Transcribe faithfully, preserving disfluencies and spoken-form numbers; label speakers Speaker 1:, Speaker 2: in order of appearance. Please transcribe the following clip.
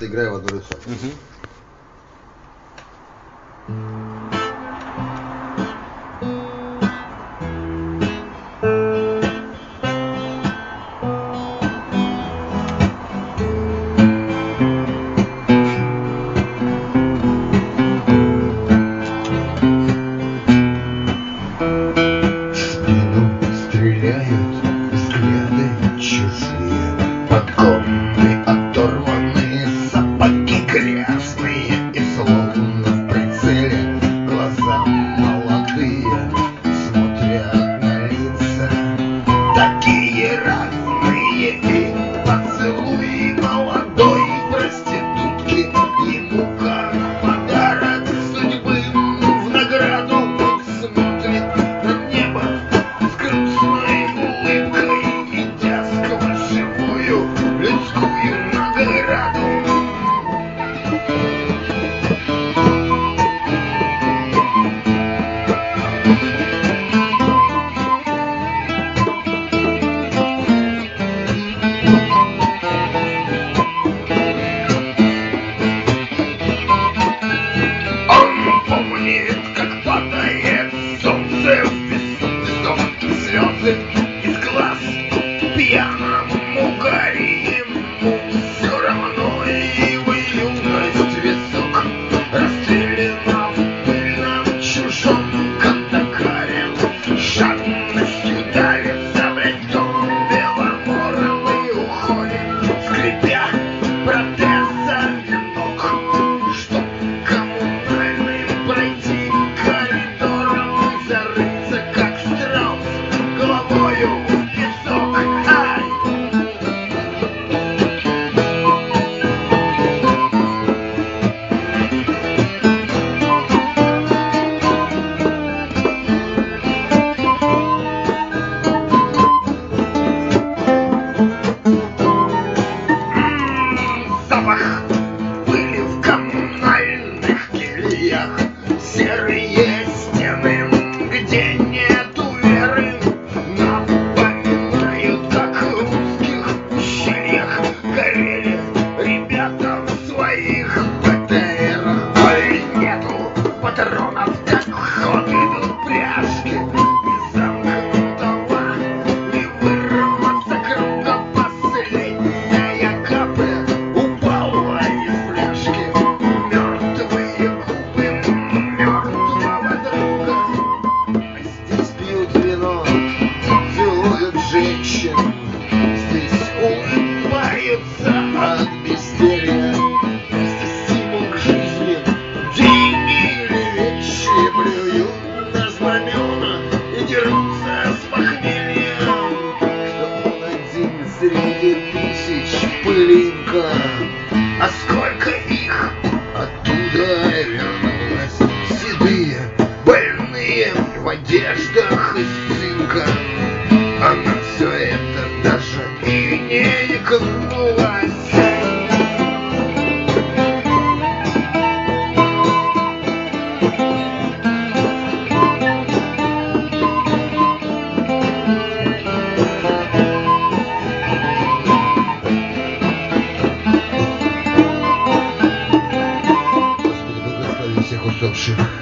Speaker 1: Играю в одно лицо.
Speaker 2: Угу.
Speaker 1: Стреляют взгляды чужие, подгоны оторванные, сапоги грязные, и словно в прицеле глаза молодые смотрят на лица такие разные, и поцелуи молодой проститутки ему как подарок судьбы в награду. Он смотрит на небо с грустной улыбкой, идя сквозь живую людскую награду. Он помнит, как падает солнце в песок, слезы из глаз пьяному горе, ему все равно, его юность висок расстреляна в пыльном чужом кандакаре, жадностью давится бретон беломоровый, уходит, скрипя протезами ног, чтоб коммунальным пройти коридором и зарыться, как страус, головою в песок. Ай! Запах пыли в коммунальных кельях, серые стены, где нету веры, напоминают, как в узких ущельях горели ребята в своих БТРах. Ой, нету патронов, как ход идут пряжки, из замкнутого и вырваться круга последняя капля упала из фляжки. Мертвые губы мертвого друга. А здесь пьют вино, целуют женщин, здесь улыбаются от безделья. Здесь стимул к жизни, деньги или вещи, плюют на знамена и дерутся с похмельем. Что он один среди тысяч пылинка, а сколько их оттуда вернулось, седые, больные, в одеждах из цинка. А на все это даже и не икнулась. Господи, благослови всех усопших.